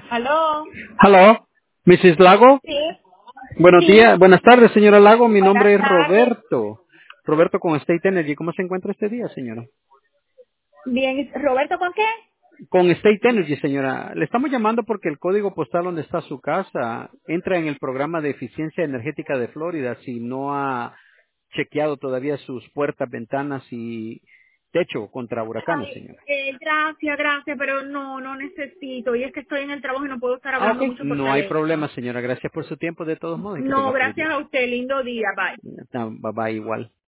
¿Aló? Hello, Mrs. Lago. Sí, Buenos días, sí. buenas tardes, señora Lago. Mi nombre Buenas es tardes. Roberto. Roberto con State Energy. ¿Cómo se encuentra este día, señora? Bien, ¿Roberto con qué? Con State Energy, señora. Le estamos llamando porque el código postal donde está su casa entra en el programa de eficiencia energética de Florida si no ha chequeado todavía sus puertas, ventanas y techo contra huracanes, Ay, señora. gracias, pero no necesito. Y es que estoy en el trabajo y no puedo estar Ah, hablando ok. mucho por No hay problema, teléfono. señora. Gracias por su tiempo de todos modos y que No, tenga feliz gracias día. a usted. Lindo día. Bye. Bye bye igual.